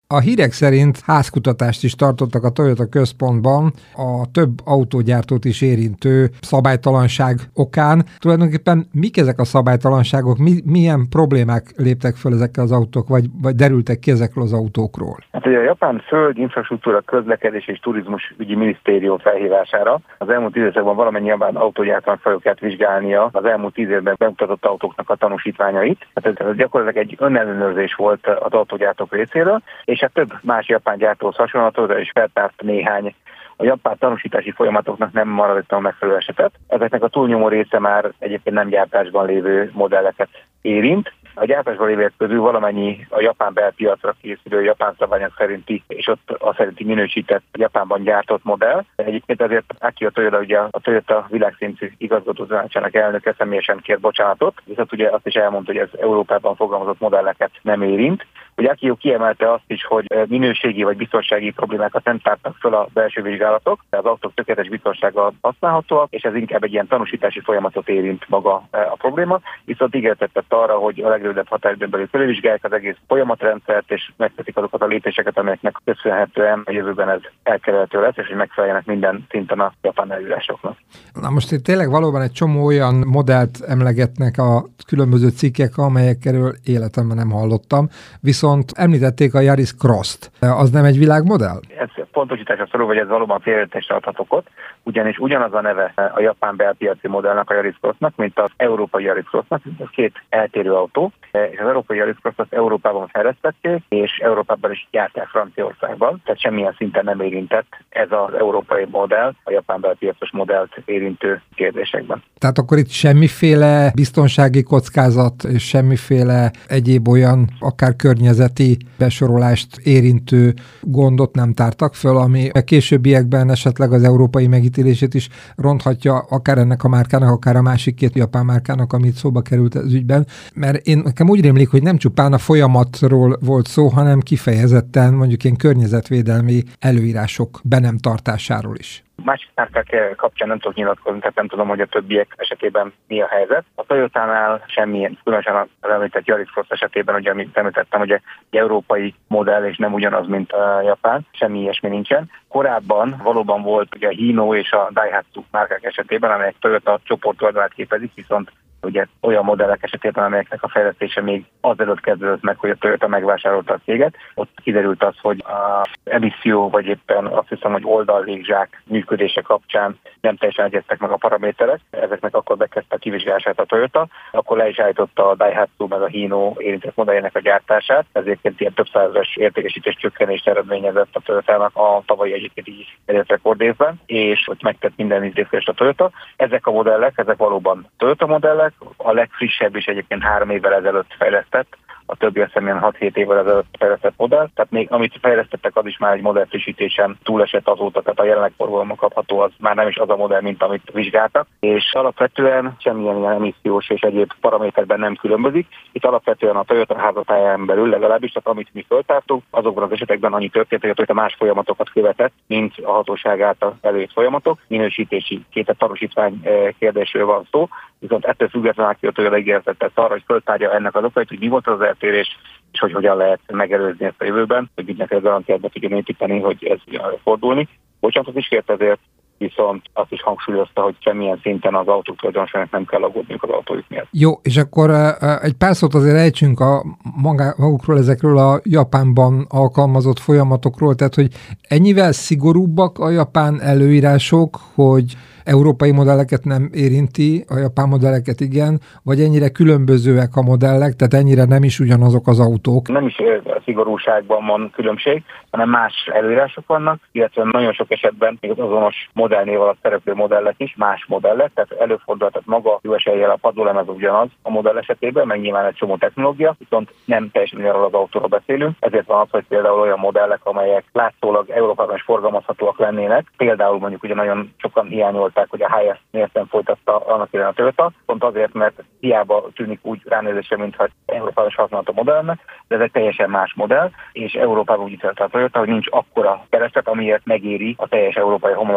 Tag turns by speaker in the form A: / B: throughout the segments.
A: A hírek szerint házkutatást is tartottak a Toyota központban a több autógyártót is érintő szabálytalanság okán. Tulajdonképpen mik ezek a szabálytalanságok, milyen problémák léptek föl ezekkel az autók, vagy derültek ki ezekről az autókról?
B: Hát ugye a Japán Föld, Infrastruktúra, Közlekedés és Turizmus ügyi minisztérium felhívására az elmúlt 10 évben valamennyi japán autógyártónak fel kellett vizsgálnia az elmúlt 10 évben bemutatott autóknak a tanúsítványait. Tehát ez gyakorlatilag egy önellenőrzés volt az autógyártók részéről, és hát több más japán gyártóhoz hasonlóan is feltárt néhány a japán tanúsítási folyamatoknak nem maradéktalanul megfelelő esetet. Ezeknek a túlnyomó része már egyébként nem gyártásban lévő modelleket érint. A gyártásban lévők közül valamennyi a japán belpiacra készülő japán szabványok szerinti, és ott a szerinti minősített Japánban gyártott modell. Egyébként ezért Akio Toyoda, ugye a Toyota világszintű igazgatótanácsának elnöke személyesen kért bocsánatot, viszont ugye azt is elmondta, hogy ez Európában fogalmazott modelleket nem érint. Ugye Akio kiemelte azt is, hogy minőségi vagy biztonsági problémákat nem tártak föl a belső vizsgálatok, az autók tökéletes biztonsággal használhatóak, és ez inkább egy ilyen tanúsítási folyamatot érint maga a probléma, viszont ígéretet tett arra, hogy a legrövidebb határidőn belül felvizsgálják az egész folyamatrendszert, és megteszik azokat a lépéseket, amelyeknek köszönhetően a jövőben ez elkerülhető lesz, és hogy megfeleljenek minden szinten a japán előírásoknak.
A: Na most itt tényleg valóban egy csomó olyan modellt emlegetnek a különböző cikkek, amelyekről életemben nem hallottam, viszont említették a Yaris Cross-t. Az nem egy világmodell?
B: Ez pontosításra szorul, hogy ez valóban félreértésre adhat okot, ugyanis ugyanaz a neve a japán belpiaci modellnek, a Yaris Cross-nak, mint az európai Yaris Cross-nak, ez két eltérő autó, és az európai Yaris Cross-t Európában fejlesztették, és Európában is gyártják Franciaországban, tehát semmilyen szinten nem érintett ez az európai modell, a japán belpiacos modellt érintő kérdésekben.
A: Tehát akkor itt semmiféle biztonsági kockázat és semmiféle egyéb olyan, akár környezeti besorolást érintő gondot nem tártak föl, ami a későbbiekben esetleg az európai megítélését is ronthatja, akár ennek a márkának, akár a másik két japán márkának, amit szóba került az ügyben. Mert nekem úgy rémlik, hogy nem csupán a folyamatról volt szó, hanem kifejezetten mondjuk ilyen környezetvédelmi előírások be nem tartásáról is.
B: Másik márkák kapcsán nem tudok nyilatkozni, tehát nem tudom, hogy a többiek esetében mi a helyzet. A Toyotánál semmilyen, különösen az említett Yaris Cross esetében, ugye, amit említettem, hogy egy európai modell, és nem ugyanaz, mint a japán, semmi ilyesmi nincsen. Korábban valóban volt ugye a Hino és a Daihatsu márkák esetében, amelyek Toyota csoporttulajdonát képezik, viszont ugye olyan modellek esetében, amelyeknek a fejlesztése még azelőtt kezdődött meg, hogy a Toyota megvásárolta a céget. Ott kiderült az, hogy az emisszió, vagy éppen azt hiszem, hogy oldallégzsák működése kapcsán nem teljesen egyeztek meg a paraméterek. Ezeknek akkor bekezdte a kivizsgálását a Toyota, akkor le is állította a Daihatsu meg a Hino érintett modelljének a gyártását, ezért ilyen több százeres értékesítés csökkenést eredményezett a Toyotának a tavalyi egyébként így elért rekordévben, és ott megtett minden intézkedést a Toyota. Ezek a modellek, ezek valóban Toyota modellek, a legfrissebb is egyébként 3 évvel ezelőtt fejlesztett, a többi azt hiszem 6-7 évvel ezelőtt fejlesztett modell, tehát még amit fejlesztettek, az is már egy modellfrissítésen túlesett azóta, tehát a jelenleg forgalomban kapható az már nem is az a modell, mint amit vizsgáltak, és alapvetően semmilyen ilyen emissziós és egyéb paraméterben nem különbözik. Itt alapvetően a Toyota házatáján belül legalábbis, tehát amit mi föltártunk, azokban az esetekben annyi történt, hogy a Toyota más folyamatokat követett, mint a hatóság által előírt folyamatok. Minősítési tanúsítvány kérdésről van szó, viszont ettől függetlenül a Toyota ígéretet arra, hogy föltárja ennek az okait, hogy mi volt az eltérés, és hogy hogyan lehet megelőzni ezt a jövőben, hogy ügynek ez garantiát be tudjon építeni, hogy ez fordulni. Bocsánatot is kért ezért, viszont azt is hangsúlyozta, hogy semmilyen szinten az autók tulajdonosainak nem kell aggódniuk az autójuk miatt.
A: Jó, és akkor egy pár szót azért ejtsünk magukról, ezekről a Japánban alkalmazott folyamatokról, tehát hogy ennyivel szigorúbbak a japán előírások, hogy európai modelleket nem érinti, a japán modelleket igen, vagy ennyire különbözőek a modellek, tehát ennyire nem is ugyanazok az autók?
B: Nem is a szigorúságban van különbség, hanem más előírások vannak, illetve nagyon sok esetben még az azonos modellnév alatt szereplő modellek is, más modellek, tehát előfordul, tehát maga jó eséllyel a padlólemez ugyanaz a modell esetében, meg nyilván egy csomó technológia, viszont nem teljesen ugyanarról az autóról beszélünk, ezért van az, hogy például olyan modellek, amelyek látszólag Európában is forgalmazhatóak lennének, például mondjuk ugye nagyon sokan hiányolták, hogy a HS mérten folytatta annak idején a Toyota, pont azért, mert hiába tűnik úgy ránézésre, mintha Európában is használható modellnek, de ez egy teljesen más modell, és Európában úgy ítélte a Toyota, hogy nincs akkora kereslet, amiért megéri a teljes európai homologizációt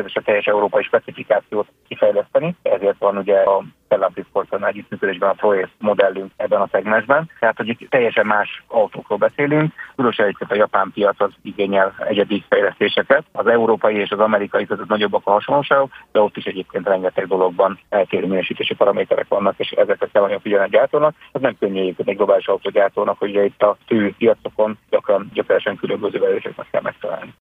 B: természetesen teljes európai specifikációt kifejleszteni, ezért van ugye a Stellantis Corsa együttműködésben a Proace modellünk ebben a szegmensben. Tehát, hogy itt teljesen más autókról beszélünk, különösen a japán piac az igényel egyedi fejlesztéseket. Az európai és az amerikai között nagyobbak a hasonlóságok, de ott is egyébként rengeteg dologban eltérő minősítési paraméterek vannak, és ezeket kell nagyon figyelni a gyártónak. Ez nem könnyű egyébként egy globális autógyártónak, hogy itt a fő piacokon gyakran gyökeresen különböző versenyeknek kell megtalálni.